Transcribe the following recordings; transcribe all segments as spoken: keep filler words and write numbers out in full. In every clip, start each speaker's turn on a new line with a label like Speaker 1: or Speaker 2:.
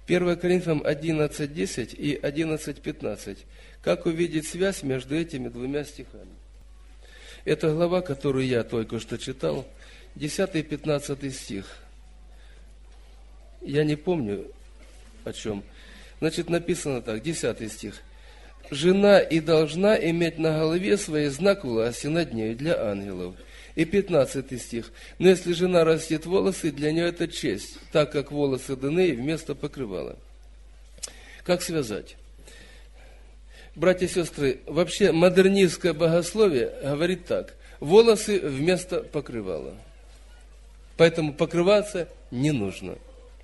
Speaker 1: первое Коринфянам одиннадцать десять и одиннадцать пятнадцать. Как увидеть связь между этими двумя стихами? Это глава, которую я только что читал, десятый и пятнадцатый стих. Я не помню, о чем. Значит, написано так, десятый стих. «Жена и должна иметь на голове своей знак власти над нею для ангелов». И пятнадцатый стих. «Но если жена растит волосы, для нее это честь, так как волосы даны вместо покрывала». Как связать? Братья и сестры, вообще модернистское богословие говорит так. Волосы вместо покрывала. Поэтому покрываться не нужно.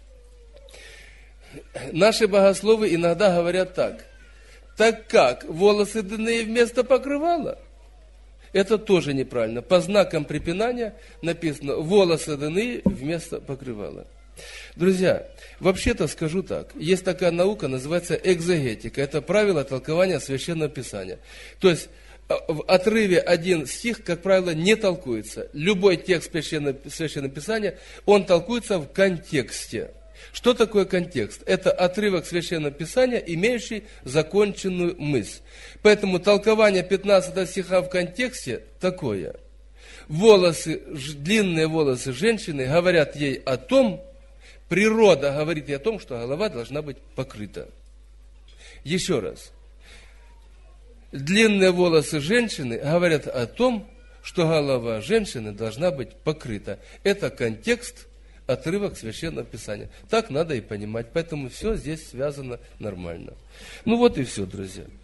Speaker 1: Наши богословы иногда говорят так. Так как волосы даны вместо покрывала? Это тоже неправильно. По знакам препинания написано волосы даны вместо покрывала. Друзья, вообще-то скажу так. Есть такая наука, называется экзегетика. Это правило толкования Священного Писания. То есть в отрыве один стих, как правило, не толкуется. Любой текст Священного, Священного Писания, он толкуется в контексте. Что такое контекст? Это отрывок Священного Писания, имеющий законченную мысль. Поэтому толкование пятнадцатого стиха в контексте такое. Волосы, длинные волосы женщины говорят ей о том, природа говорит ей о том, что голова должна быть покрыта. Еще раз. Длинные волосы женщины говорят о том, что голова женщины должна быть покрыта. Это контекст, отрывок Священного Писания. Так надо и понимать. Поэтому все здесь связано нормально. Ну вот и все, друзья.